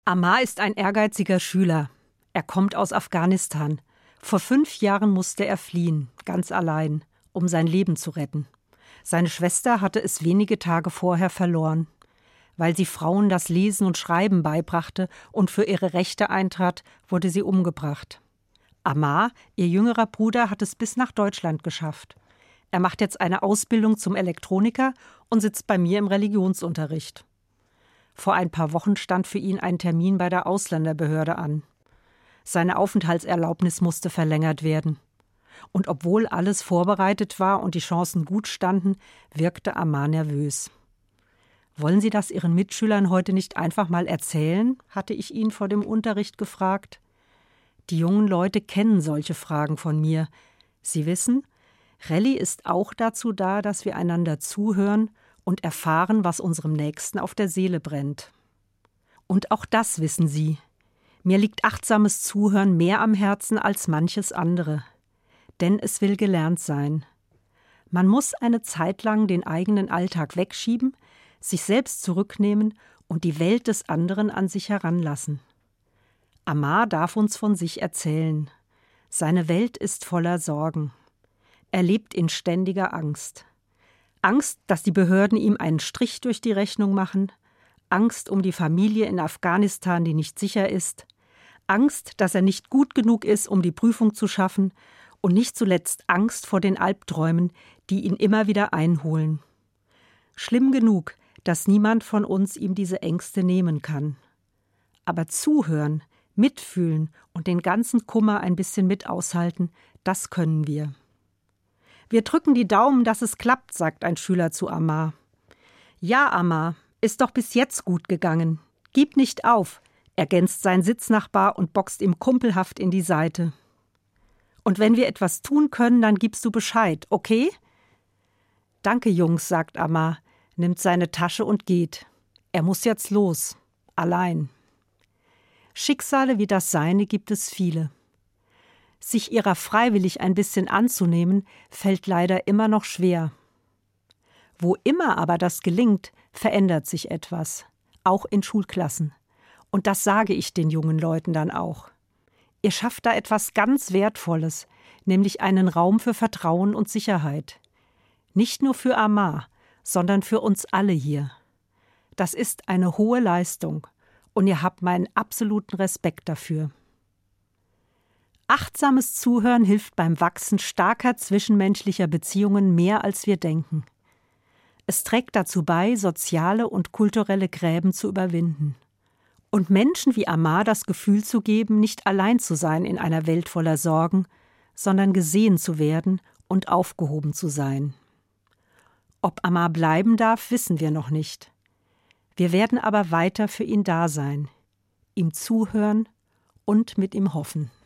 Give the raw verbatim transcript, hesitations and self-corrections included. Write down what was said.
Amar ist ein ehrgeiziger Schüler. Er kommt aus Afghanistan. Vor fünf Jahren musste er fliehen, ganz allein, um sein Leben zu retten. Seine Schwester hatte es wenige Tage vorher verloren. Weil sie Frauen das Lesen und Schreiben beibrachte und für ihre Rechte eintrat, wurde sie umgebracht. Amar, ihr jüngerer Bruder, hat es bis nach Deutschland geschafft. Er macht jetzt eine Ausbildung zum Elektroniker und sitzt bei mir im Religionsunterricht. Vor ein paar Wochen stand für ihn ein Termin bei der Ausländerbehörde an. Seine Aufenthaltserlaubnis musste verlängert werden. Und obwohl alles vorbereitet war und die Chancen gut standen, wirkte Amar nervös. »Wollen Sie das Ihren Mitschülern heute nicht einfach mal erzählen?« hatte ich ihn vor dem Unterricht gefragt. Die jungen Leute kennen solche Fragen von mir. Sie wissen, Rallye ist auch dazu da, dass wir einander zuhören und erfahren, was unserem Nächsten auf der Seele brennt. Und auch das wissen Sie. Mir liegt achtsames Zuhören mehr am Herzen als manches andere. Denn es will gelernt sein. Man muss eine Zeit lang den eigenen Alltag wegschieben, sich selbst zurücknehmen und die Welt des anderen an sich heranlassen. Amar darf uns von sich erzählen. Seine Welt ist voller Sorgen. Er lebt in ständiger Angst. Angst, dass die Behörden ihm einen Strich durch die Rechnung machen. Angst um die Familie in Afghanistan, die nicht sicher ist. Angst, dass er nicht gut genug ist, um die Prüfung zu schaffen. Und nicht zuletzt Angst vor den Albträumen, die ihn immer wieder einholen. Schlimm genug, dass niemand von uns ihm diese Ängste nehmen kann. Aber zuhören, mitfühlen und den ganzen Kummer ein bisschen mit aushalten, das können wir. »Wir drücken die Daumen, dass es klappt«, sagt ein Schüler zu Amar. »Ja, Amar, ist doch bis jetzt gut gegangen. Gib nicht auf«, ergänzt sein Sitznachbar und boxt ihm kumpelhaft in die Seite. »Und wenn wir etwas tun können, dann gibst du Bescheid, okay?« »Danke, Jungs«, sagt Amar, nimmt seine Tasche und geht. Er muss jetzt los, allein. Schicksale wie das seine gibt es viele. Sich ihrer freiwillig ein bisschen anzunehmen, fällt leider immer noch schwer. Wo immer aber das gelingt, verändert sich etwas, auch in Schulklassen. Und das sage ich den jungen Leuten dann auch. Ihr schafft da etwas ganz Wertvolles, nämlich einen Raum für Vertrauen und Sicherheit. Nicht nur für Amar, sondern für uns alle hier. Das ist eine hohe Leistung und ihr habt meinen absoluten Respekt dafür. Achtsames Zuhören hilft beim Wachsen starker zwischenmenschlicher Beziehungen mehr, als wir denken. Es trägt dazu bei, soziale und kulturelle Gräben zu überwinden. Und Menschen wie Amar das Gefühl zu geben, nicht allein zu sein in einer Welt voller Sorgen, sondern gesehen zu werden und aufgehoben zu sein. Ob Amar bleiben darf, wissen wir noch nicht. Wir werden aber weiter für ihn da sein, ihm zuhören und mit ihm hoffen.